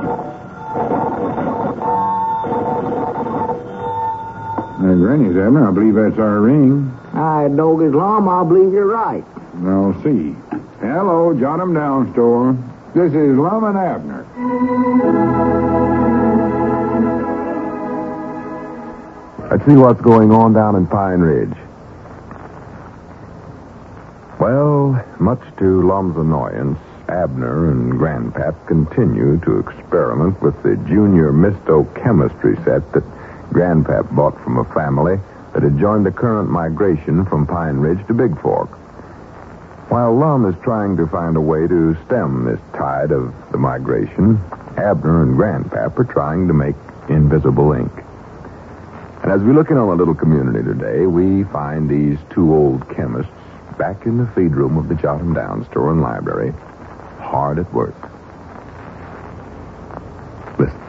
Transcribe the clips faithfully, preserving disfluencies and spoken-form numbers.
Uh, Granny's, Abner, I believe that's our ring. I dog Islam, I believe you're right. I'll see. Hello, Jot 'em Down store. This is Lum and Abner. Let's see what's going on down in Pine Ridge. Well, much to Lum's annoyance, Abner and Grandpap continue to experiment with the junior misto-chemistry set that Grandpap bought from a family that had joined the current migration from Pine Ridge to Big Fork. While Lum is trying to find a way to stem this tide of the migration, Abner and Grandpap are trying to make invisible ink. And as we look in on the little community today, we find these two old chemists back in the feed room of the Jot 'em Down store and library, hard at work. Listen.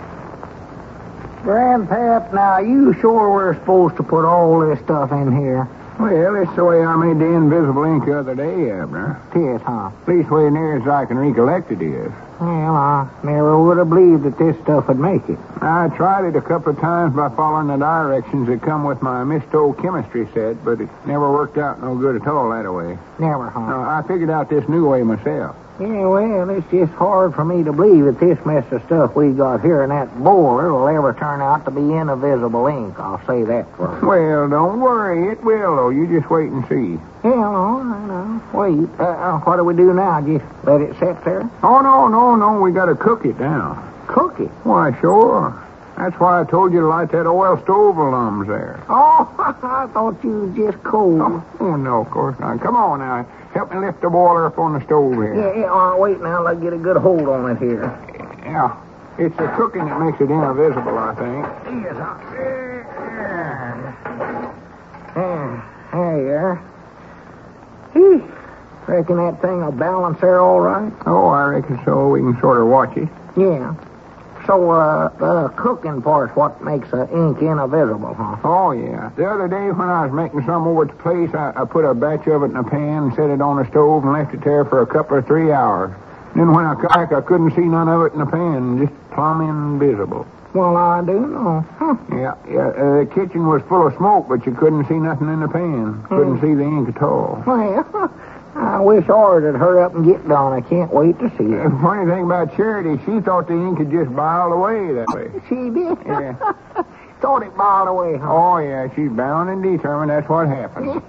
Grandpap, now you sure we're supposed to put all this stuff in here? Well, it's the way I made the invisible ink the other day, Abner. Tis, huh? At least way near as I can recollect it is. Well, I never would have believed that this stuff would make it. I tried it a couple of times by following the directions that come with my misto-chemistry set, but it never worked out no good at all that way. Never, huh? No, I figured out this new way myself. Yeah, well, it's just hard for me to believe that this mess of stuff we got here in that boiler will ever turn out to be invisible ink. I'll say that for you. Well, don't worry. It will, though. You just wait and see. Yeah, no, I know. Wait, uh, uh, what do we do now? Just let it sit there? Oh, no, no, no. We got to cook it now. Cook it? Why, sure. That's why I told you to light that oil stove of Lum's there. Oh, I thought you was just cold. Oh, oh, no, of course not. Come on now. Help me lift the boiler up on the stove here. Yeah, yeah, all right, wait now. Let's get a good hold on it here. Yeah. It's the cooking that makes it invisible, I think. Yes, huh? Yeah, there you are. Hey, reckon that thing will balance there all right? Oh, I reckon so. We can sort of watch it. Yeah. So, uh, the cooking part's what makes the ink invisible, huh? Oh, yeah. The other day when I was making some over at the place, I, I put a batch of it in a pan and set it on the stove and left it there for a couple or three hours. Then when I come back, I couldn't see none of it in the pan, just plumb invisible. Well, I do know. Huh. Yeah, yeah. Uh, the kitchen was full of smoke, but you couldn't see nothing in the pan. Couldn't mm. see the ink at all. Well, I wish ours would hurry up and get done. I can't wait to see it. The funny thing about Charity, she thought the ink had just biled away that way. She did? Yeah. Thought it biled away, huh? Oh, yeah. She's bound and determined that's what happened.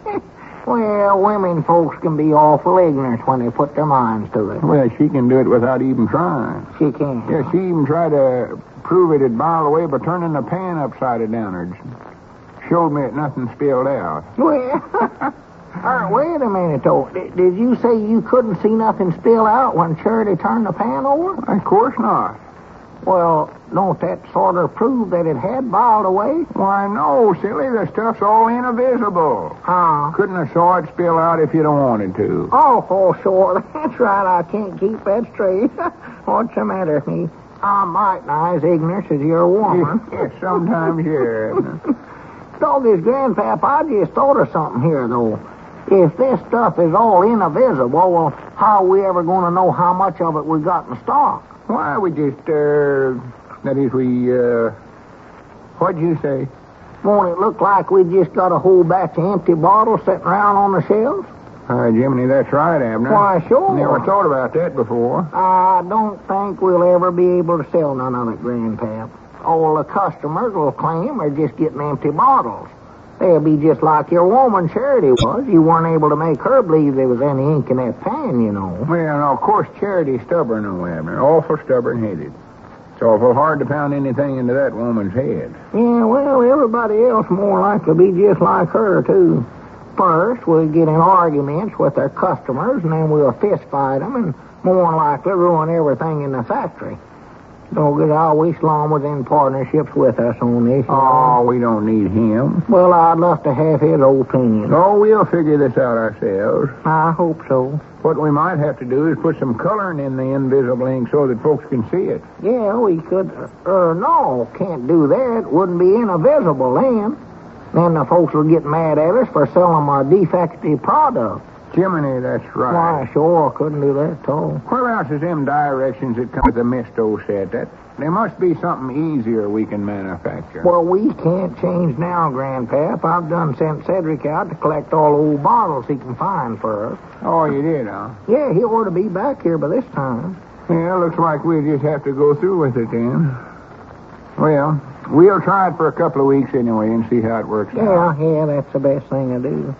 Well, women folks can be awful ignorant when they put their minds to it. Well, she can do it without even trying. She can? Yeah, she even tried to prove it had biled away by turning the pan upside downwards. Showed me that nothing spilled out. Well... Uh, wait a minute, though. Did, did you say you couldn't see nothing spill out when Charity turned the pan over? Of course not. Well, don't that sort of prove that it had biled away? Why, no, silly. The stuff's all invisible. Huh? Couldn't have saw it spill out if you'd have wanted to. Oh, for sure. That's right. I can't keep that straight. What's the matter with me? I'm right now as ignorant as you're a woman. Yes, sometimes, yeah. Doggy's Grandpap, I just thought of something here, though. If this stuff is all invisible, well, how are we ever going to know how much of it we got in stock? Why, we just, uh, that is, we, uh, what'd you say? Won't it look like we just got a whole batch of empty bottles sitting around on the shelves? Uh, Jiminy, that's right, Abner. Why, sure. Never thought about that before. I don't think we'll ever be able to sell none of it, Grandpap. All the customers will claim they're just getting empty bottles. They'll be just like your woman Charity was. You weren't able to make her believe there was any ink in that pan, you know. Well, no, of course, Charity's stubborn, though, Abner. Awful stubborn-headed. It's awful hard to pound anything into that woman's head. Yeah, well, everybody else more likely to be just like her, too. First, we'll get in arguments with their customers, and then we'll fist fight them, and more likely ruin everything in the factory. Don't get I wish Lon was in partnerships with us on this. Oh, we don't need him. Well, I'd love to have his opinion. Oh, we'll figure this out ourselves. I hope so. What we might have to do is put some coloring in the invisible ink so that folks can see it. Yeah, we could. Uh, no, can't do that. Wouldn't be invisible then. Then the folks will get mad at us for selling a defective product. Jiminy, that's right. Why, sure, couldn't do that at all. Whereabouts is them directions that come with the misto set? That there must be something easier we can manufacture. Well, we can't change now, Grandpap. I've done sent Cedric out to collect all the old bottles he can find for us. Oh, you did, huh? Yeah, he ought to be back here by this time. Yeah, looks like we'll just have to go through with it then. Well, we'll try it for a couple of weeks anyway and see how it works Yeah, out. yeah, that's the best thing to do.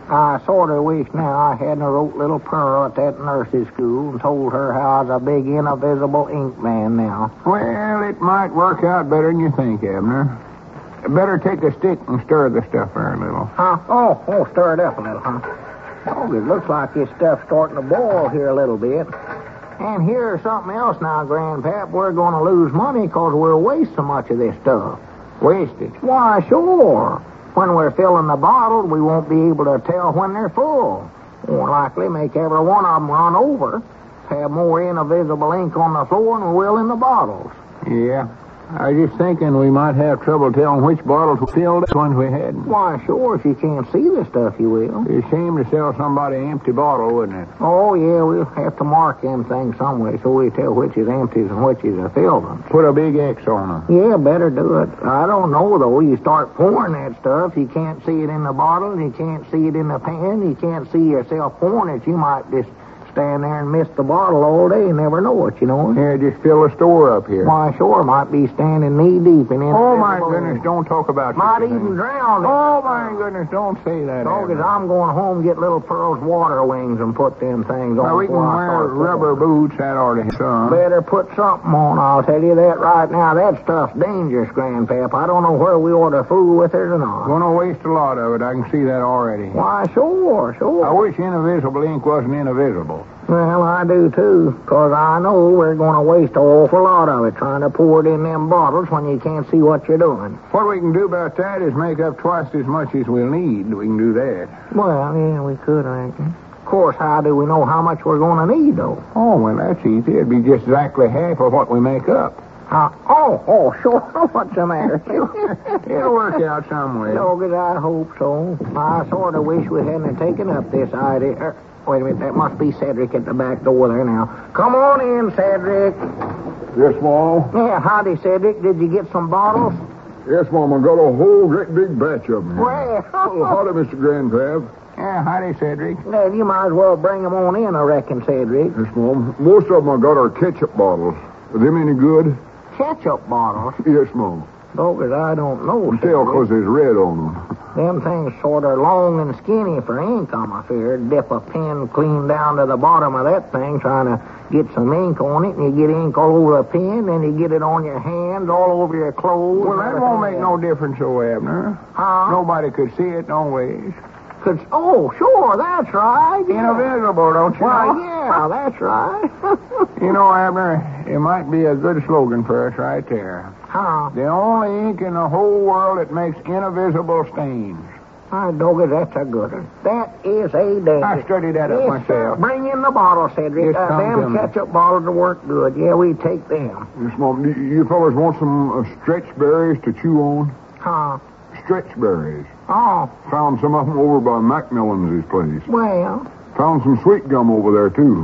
I sort of wish now I hadn't wrote little Pearl at that nurse's school and told her how I was a big invisible ink man now. Well, it might work out better than you think, Abner. Better take a stick and stir the stuff there a little. Huh? Oh, oh, stir it up a little, huh? Oh, it looks like this stuff's starting to boil here a little bit. And here's something else now, Grandpap. We're going to lose money because we'll waste so much of this stuff. Waste it. Why, sure. When we're filling the bottle, we won't be able to tell when they're full. More likely make every one of them run over. Have more invisible ink on the floor than we will in the bottles. Yeah. I was just thinking we might have trouble telling which bottles were filled and ones we hadn't. Why, sure, if you can't see the stuff, you will. It's a shame to sell somebody an empty bottle, wouldn't it? Oh, yeah, we'll have to mark them things some way so we tell which is empties and which is a filled ones. Put a big X on them. Yeah, better do it. I don't know, though. You start pouring that stuff, you can't see it in the bottle, you can't see it in the pan, you can't see yourself pouring it. You might just stand there and miss the bottle all day and never know it, you know? Yeah, just fill the store up here. Why, sure, might be standing knee-deep in it. Oh, my goodness, don't talk about Might such a even thing. drown it. Oh, my goodness, don't say that. Dog, as Abner. I'm going home, get little Pearl's water wings and put them things on. Now, we can before I wear start rubber pouring. boots, that ought to help some. Better put something on, I'll tell you that right now. That stuff's dangerous, Grandpap. I don't know where we ought to fool with it or not. Gonna waste a lot of it, I can see that already. Why, sure, sure. I wish invisible ink wasn't invisible. Well, I do, too, because I know we're going to waste an awful lot of it trying to pour it in them bottles when you can't see what you're doing. What we can do about that is make up twice as much as we'll need. We can do that. Well, yeah, we could, I reckon. Of course, how do we know how much we're going to need, though? Oh, well, that's easy. It'd be just exactly half of what we make up. Uh, oh, oh, sure. What's the matter? It'll work out some way. Dog, I hope so. I sort of wish we hadn't taken up this idea. Er, wait a minute, that must be Cedric at the back door there now. Come on in, Cedric. Yes, Mom. Yeah, howdy, Cedric. Did you get some bottles? Yes, Mom. I got a whole great big batch of them. Well, Oh, howdy, Mister Grandpap. Yeah, howdy, Cedric. well, you might as well bring them on in, I reckon, Cedric. Yes, Mom. Most of them I got are ketchup bottles. Are them any good? Ketchup bottles? Yes, Mom. Dog, I don't know, You tell because Cedric. there's red on them. Them things sort of long and skinny for ink, I'm afraid. Dip a pen clean down to the bottom of that thing trying to get some ink on it, and you get ink all over a pen, then you get it on your hands, all over your clothes. Well, that won't make no difference, though, Abner. Huh? Nobody could see it no ways. Cause, oh, sure, that's right. Yeah. Invisible, don't you Well, know? yeah, that's right. You know, Abner, it might be a good slogan for us right there. Huh? The only ink in the whole world that makes invisible stains. My doggy, that's a good one. That is a day. I studied that up Yes, sir. myself. Bring in the bottle, Cedric. Yes, Uh, come to them me. ketchup bottles will work good. Yeah, we take them. Yes, Mom. You, you fellas want some uh, stretch berries to chew on? Huh? Stretch berries. Oh, Found some of them over by Macmillan's place. well, Found some sweet gum over there, too.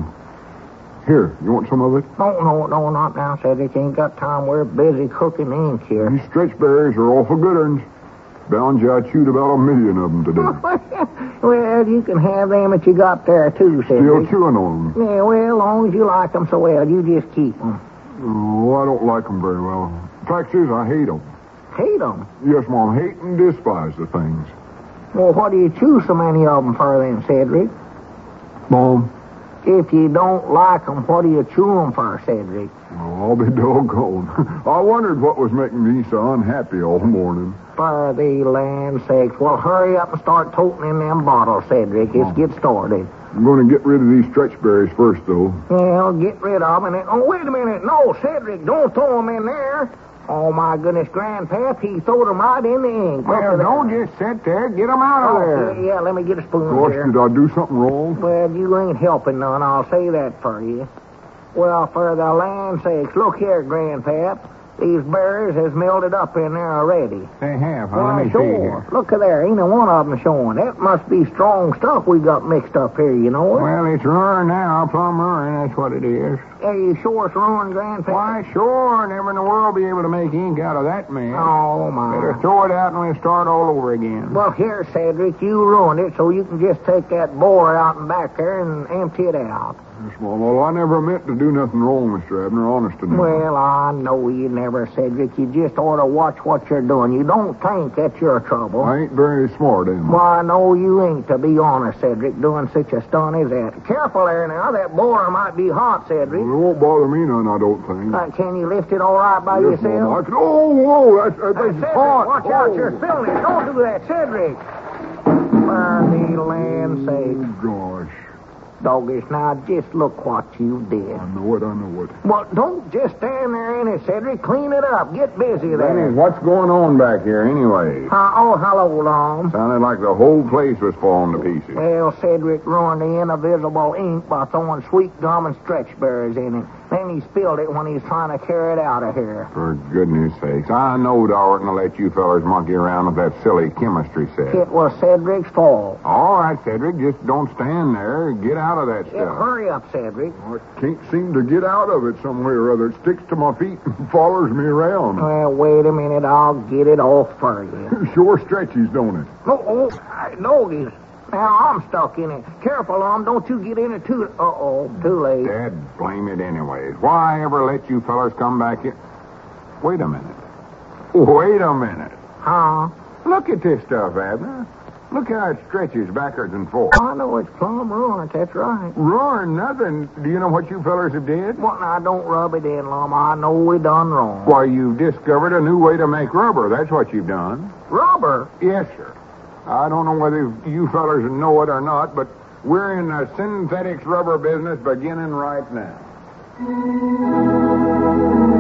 Here, you want some of it? no, no, no, not now, Cedric. Ain't got time. We're busy cooking ink here. These stretch berries are awful good ones. Bound you I chewed about a million of them today. Well, you can have them that you got there, too, Still Cedric. chewing on them. Yeah, well, as long as you like them so well, you just keep them. Oh, I don't like them very well. Fact is, I hate them. Hate them. Yes, Mom, hate and despise the things. Well, what do you chew so many of them for then, Cedric? Mom, If you don't like them, what do you chew them for, Cedric? oh, I'll be doggone. I wondered what was making me so unhappy all morning. For the land sakes. Well, hurry up and start toting in them bottles, Cedric. Let's get started. I'm going to get rid of these stretch berries first, though. Well, get rid of them. And then, oh, wait a minute. No, Cedric, don't throw them in there. Oh, my goodness, Grandpap, he threw them right in the ink. Look Well, at that. don't just sit there. Get them out of Oh, there. yeah, yeah, let me get a spoon Gosh, here. did I do something wrong? Well, you ain't helping none, I'll say that for you. Well, for the land sakes, look here, Grandpap. These berries has melted up in there already. They have, huh? Why, Let me sure. see here. Look at there. Ain't a one of them showing. That must be strong stuff we got mixed up here, you know it? Well, it's ruined now, plumb ruined, that's what it is. Are you sure it's ruined, Grandpa? Why, sure, never in the world be able to make ink out of that mess. Oh, my. Better throw it out and we'll start all over again. Well, here, Cedric, you ruined it, so you can just take that borer out and back there and empty it out. Yes, Mom. Well, I never meant to do nothing wrong, Mister Abner, honest to God. Well, I know you never, Cedric. You just ought to watch what you're doing. You don't think that's your trouble. I ain't very smart, am I? Why, no, you ain't, to be honest, Cedric, doing such a stunt as that. Careful there now. That borer might be hot, Cedric. Well, it won't bother me none, I don't think. Uh, can you lift it all right by yes, yourself? Mom. I can... Oh, whoa, that's, that Uh, thing's Cedric, hot. watch oh. out, you're spilling it. Don't do that, Cedric. For the land's sake. Oh, gosh. Doggish, now just look what you did. I know it, I know it. Well, don't just stand there in it, Cedric. Clean it up. Get busy there. Dennis, what's going on back here anyway? Uh, oh, hello, Lom. Sounded like the whole place was falling to pieces. Well, Cedric ruined the invisible ink by throwing sweet gum and stretch berries in it. Then he spilled it when he was trying to carry it out of here. For goodness sakes, I knowed I oughtn't to let you fellers monkey around with that silly chemistry set. It was Cedric's fault. All right, Cedric, just don't stand there. Get out of that Yeah, stuff. hurry up, Cedric. I can't seem to get out of it some way or other. It sticks to my feet and follows me around. Well, wait a minute. I'll get it off for you. Sure stretches, don't it? Oh, oh, doggies. Now I'm stuck in it. Careful, Lom. Don't you get in it too... Uh-oh, too late. Dad, blame it anyways. Why ever let you fellers come back here? Wait a minute. Wait a minute. Huh? Look at this stuff, Abner. Look how it stretches backwards and forwards. I know it's plumb ruined. That's right. Ruin nothing. Do you know what you fellers have did? Well, now, don't rub it in, Lom. I know we done wrong. Why, you've discovered a new way to make rubber. That's what you've done. Rubber? Yes, sir. I don't know whether you fellers know it or not, but we're in the synthetics rubber business beginning right now.